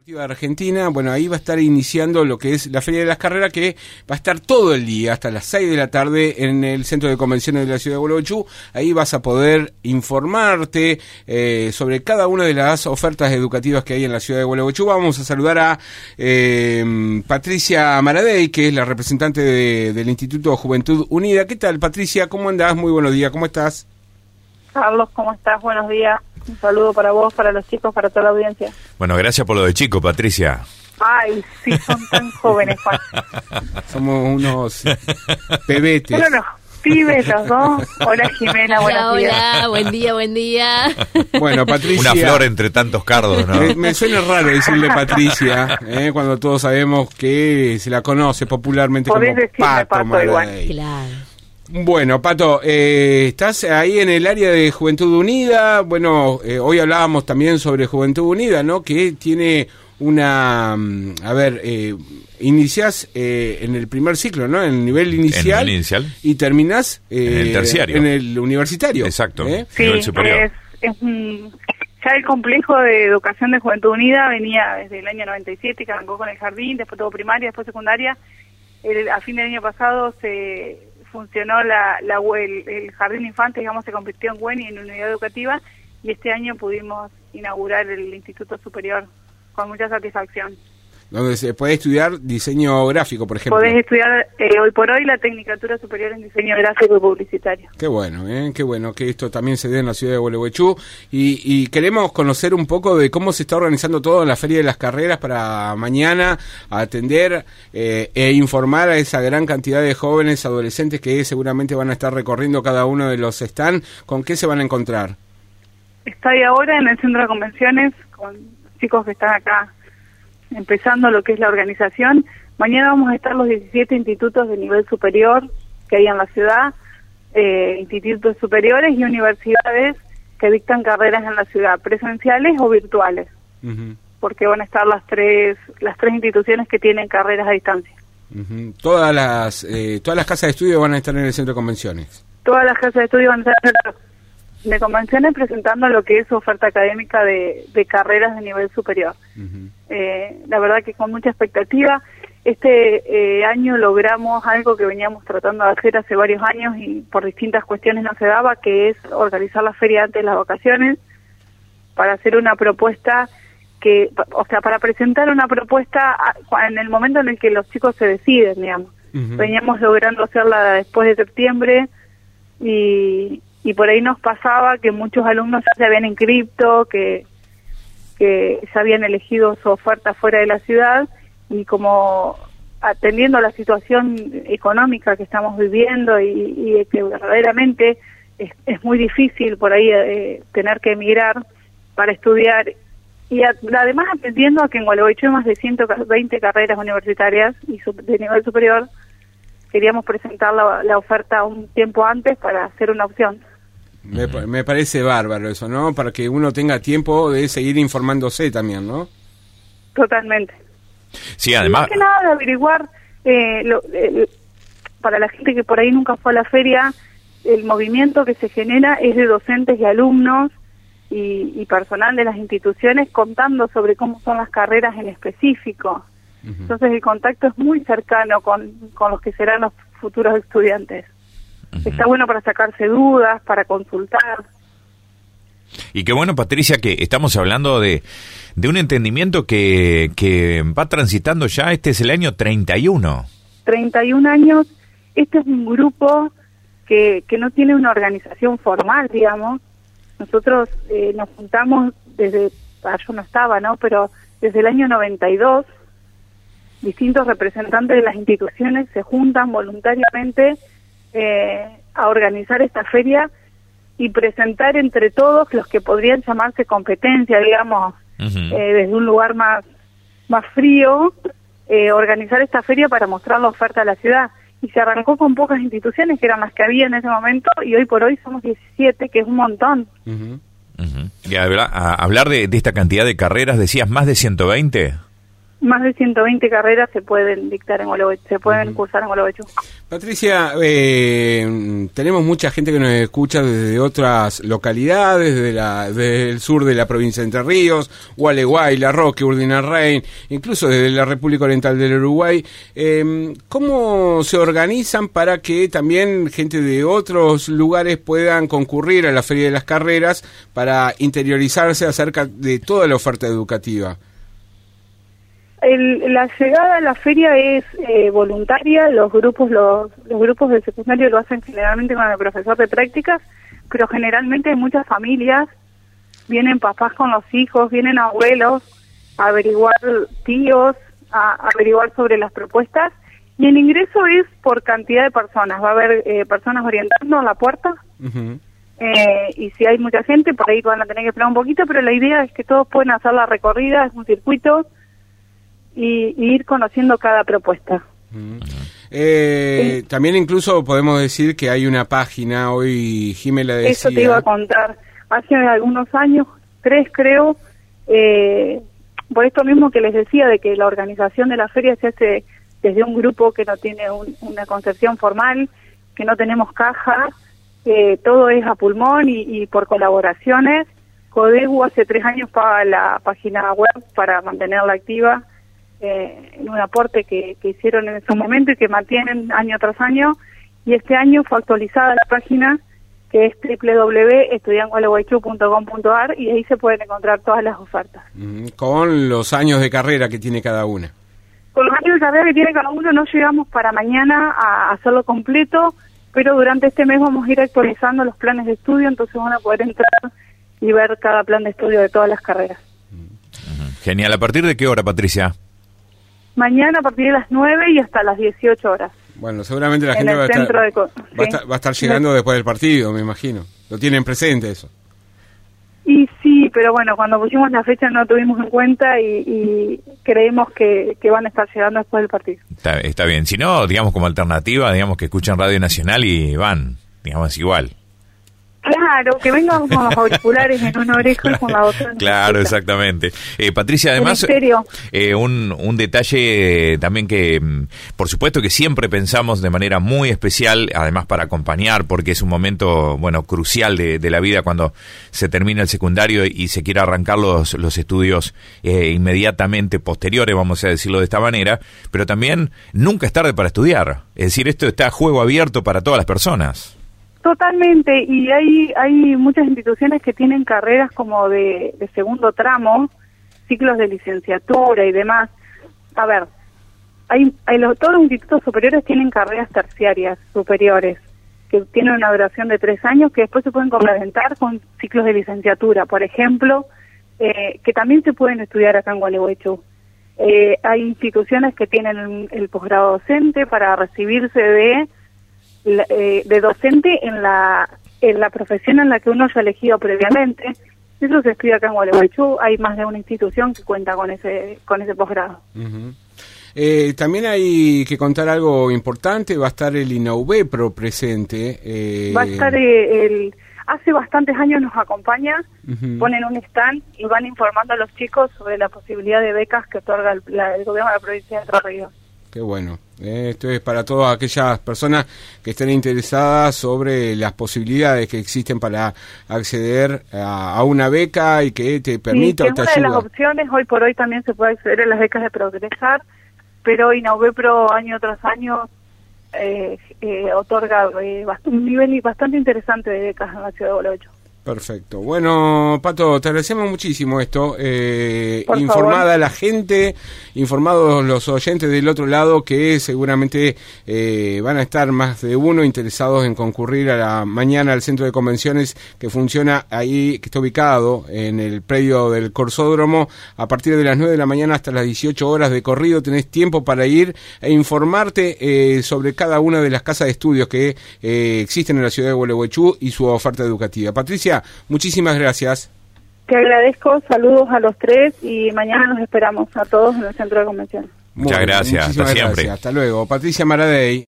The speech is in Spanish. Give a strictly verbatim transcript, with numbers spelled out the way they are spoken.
de Argentina, bueno, ahí va a estar iniciando lo que es la Feria de las Carreras, que va a estar todo el día, hasta las seis de la tarde, en el Centro de Convenciones de la Ciudad de Gualeguaychú. Ahí vas a poder informarte eh, sobre cada una de las ofertas educativas que hay en la Ciudad de Gualeguaychú. Vamos a saludar a eh, Patricia Maradei, que es la representante de, del Instituto Juventud Unida. ¿Qué tal, Patricia? ¿Cómo andás? Muy buenos días, ¿cómo estás? Carlos, ¿cómo estás? Buenos días. Un saludo para vos, para los chicos, para toda la audiencia. Bueno, gracias por lo de chico, Patricia. Ay, sí, son tan jóvenes, Juan. Somos unos pebetes. Son unos pibes los dos. Hola, Jimena, buenos hola, días. Hola, buen día, buen día. Bueno, Patricia. Una flor entre tantos cardos, ¿no? Me, me suena raro decirle Patricia, ¿eh? Cuando todos sabemos que se la conoce popularmente Podés como decirme Pato, Pato Maradei. igual. Claro. Bueno, Pato, eh, estás ahí en el área de Juventud Unida. Bueno, eh, hoy hablábamos también sobre Juventud Unida, ¿no? Que tiene una, a ver, eh, iniciás eh, en el primer ciclo, ¿no? En el nivel inicial, En el inicial. y terminás eh, En el terciario. en el universitario. Exacto. ¿eh? Sí, Nivel superior. es, es un, ya el complejo de educación de Juventud Unida venía desde el año noventa y siete, que arrancó con el jardín, después tuvo primaria, después secundaria. El, a fin del año pasado se funcionó la, la el, el jardín infante, digamos, se convirtió en WENI, en unidad educativa, y este año pudimos inaugurar el Instituto Superior con mucha satisfacción. Donde se puede estudiar diseño gráfico, por ejemplo. Podés estudiar eh, hoy por hoy la Tecnicatura Superior en Diseño Gráfico y Publicitario. Qué bueno, ¿eh? Qué bueno que esto también se dé en la ciudad de Gualeguaychú. Y, y queremos conocer un poco de cómo se está organizando todo en la Feria de las Carreras para mañana, atender eh, e informar a esa gran cantidad de jóvenes, adolescentes que seguramente van a estar recorriendo cada uno de los stands. ¿Con qué se van a encontrar? Estoy ahora en el Centro de Convenciones con chicos que están acá empezando lo que es la organización. Mañana vamos a estar los diecisiete institutos de nivel superior que hay en la ciudad, eh, institutos superiores y universidades que dictan carreras en la ciudad, presenciales o virtuales, uh-huh. porque van a estar las tres las tres instituciones que tienen carreras a distancia. Uh-huh. Todas las eh, todas las casas de estudio van a estar en el Centro de Convenciones. Todas las casas de estudio van a estar de convenciones presentando lo que es su oferta académica de, de carreras de nivel superior. Uh-huh. Eh, la verdad que con mucha expectativa. Este eh, año logramos algo que veníamos tratando de hacer hace varios años y por distintas cuestiones no se daba, que es organizar la feria antes de las vacaciones para hacer una propuesta que, o sea, para presentar una propuesta en el momento en el que los chicos se deciden, digamos. Uh-huh. Veníamos logrando hacerla después de septiembre y y por ahí nos pasaba que muchos alumnos ya se habían inscrito, que, que ya habían elegido su oferta fuera de la ciudad, y como atendiendo a la situación económica que estamos viviendo y, y que verdaderamente es, es muy difícil por ahí eh, tener que emigrar para estudiar, y a, además atendiendo a que en Gualeguaychú hay más de ciento veinte carreras universitarias y sub, de nivel superior, queríamos presentar la, la oferta un tiempo antes para hacer una opción. Me, me parece bárbaro eso, ¿no? Para que uno tenga tiempo de seguir informándose también, ¿no? Totalmente. Sí, además... Más que nada de averiguar, eh, lo, eh, para la gente que por ahí nunca fue a la feria, el movimiento que se genera es de docentes y alumnos y, y personal de las instituciones contando sobre cómo son las carreras en específico. Uh-huh. Entonces el contacto es muy cercano con, con los que serán los futuros estudiantes. Uh-huh. Está bueno para sacarse dudas, para consultar. Y qué bueno, Patricia, que estamos hablando de, de un entendimiento que, que va transitando ya, este es el año treinta y uno. treinta y un años, este es un grupo que, que no tiene una organización formal, digamos. Nosotros eh, nos juntamos desde, ah, yo no estaba, ¿no? Pero desde el año noventa y dos, distintos representantes de las instituciones se juntan voluntariamente eh, a organizar esta feria y presentar entre todos los que podrían llamarse competencia, digamos, uh-huh. eh, desde un lugar más más frío, eh, organizar esta feria para mostrar la oferta de la ciudad. Y se arrancó con pocas instituciones, que eran las que había en ese momento, y hoy por hoy somos diecisiete, que es un montón. Uh-huh. Uh-huh. Y a, a hablar de, de esta cantidad de carreras, decías más de ciento veinte. Más de ciento veinte carreras se pueden dictar en Gualeguaychú, se pueden uh-huh. cursar en Gualeguaychú. Patricia, eh, tenemos mucha gente que nos escucha desde otras localidades, de la, desde el sur de la provincia de Entre Ríos, Gualeguay, La Roque, Urdinarrain, incluso desde la República Oriental del Uruguay. Eh, ¿Cómo se organizan para que también gente de otros lugares puedan concurrir a la Feria de las Carreras para interiorizarse acerca de toda la oferta educativa? El, la llegada a la feria es eh, voluntaria, los grupos los, los grupos del secundario lo hacen generalmente con el profesor de prácticas, pero generalmente hay muchas familias, vienen papás con los hijos, vienen abuelos a averiguar, tíos, a, a averiguar sobre las propuestas, y el ingreso es por cantidad de personas, va a haber eh, personas orientando a la puerta, uh-huh. eh, y si hay mucha gente, por ahí van a tener que esperar un poquito, pero la idea es que todos pueden hacer la recorrida, es un circuito, Y, y ir conociendo cada propuesta. Mm. Eh, sí. También incluso podemos decir que hay una página, hoy Jimena decía... Eso te iba a contar. Hace algunos años, tres creo, eh, por esto mismo que les decía, de que la organización de la feria se hace desde un grupo que no tiene un, una concepción formal, que no tenemos caja, eh, todo es a pulmón y, y por colaboraciones. Codegu hace tres años paga la página web para mantenerla activa, Eh, en un aporte que, que hicieron en ese momento y que mantienen año tras año, y este año fue actualizada la página, que es doble u doble u doble u punto estudian gualeguaychú punto com punto a r, y ahí se pueden encontrar todas las ofertas. Con los años de carrera que tiene cada una. Con los años de carrera que tiene cada uno no llegamos para mañana a hacerlo completo, pero durante este mes vamos a ir actualizando los planes de estudio, entonces van a poder entrar y ver cada plan de estudio de todas las carreras. Genial. ¿A partir de qué hora, Patricia? Mañana a partir de las nueve y hasta las dieciocho horas. Bueno, seguramente la gente va a, estar, de, va, sí. a estar, va a estar llegando después del partido, me imagino. Lo tienen presente eso. Y sí, pero bueno, cuando pusimos la fecha no tuvimos en cuenta y, y creemos que, que van a estar llegando después del partido. Está, está bien. Si no, digamos como alternativa, digamos que escuchan Radio Nacional y van, digamos igual. Claro, que vengan con los auriculares en una oreja y con la otra. Claro, exactamente. Eh, Patricia, además, eh, un, un detalle eh, también que, por supuesto que siempre pensamos de manera muy especial, además para acompañar, porque es un momento, bueno, crucial de, de la vida cuando se termina el secundario y, y se quiere arrancar los, los estudios eh, inmediatamente posteriores, vamos a decirlo de esta manera, pero también nunca es tarde para estudiar. Es decir, esto está a juego abierto para todas las personas. Totalmente, y hay hay muchas instituciones que tienen carreras como de, de segundo tramo, ciclos de licenciatura y demás. A ver, hay, hay los, todos los institutos superiores tienen carreras terciarias superiores, que tienen una duración de tres años, que después se pueden complementar con ciclos de licenciatura, por ejemplo, eh, que también se pueden estudiar acá en Gualeguaychú. Eh, hay instituciones que tienen el, el posgrado docente para recibirse de... de docente en la en la profesión en la que uno haya elegido previamente. Eso se estudia acá en Gualeguaychú. Hay más de una institución que cuenta con ese con ese posgrado. Uh-huh. Eh, también hay que contar algo importante. Va a estar el INAUBEPRO presente. Eh... Va a estar eh, el hace bastantes años nos acompaña, uh-huh. ponen un stand y van informando a los chicos sobre la posibilidad de becas que otorga el, la, el gobierno de la provincia de Entre Ríos. Qué bueno. Eh, esto es para todas aquellas personas que estén interesadas sobre las posibilidades que existen para acceder a, a una beca y que te permita sí, o te una ayuda. De las opciones, hoy por hoy también se puede acceder a las becas de Progresar, pero INAUBEPRO año tras año eh, eh, otorga eh, un nivel bastante interesante de becas en la ciudad de Gualeguaychú. Perfecto. Bueno, Pato, te agradecemos muchísimo esto. Eh, Por informada favor. la gente, informados los oyentes del otro lado que seguramente eh, van a estar más de uno interesados en concurrir a la mañana al centro de convenciones que funciona ahí, que está ubicado en el predio del Corsódromo. A partir de las nueve de la mañana hasta las dieciocho horas de corrido tenés tiempo para ir e informarte eh, sobre cada una de las casas de estudios que eh, existen en la ciudad de Gualeguaychú y su oferta educativa. Patricia, muchísimas gracias. Te agradezco, saludos a los tres y mañana nos esperamos a todos en el centro de convención. Muchas gracias, hasta siempre. Gracias. Hasta luego. Patricia Maradei.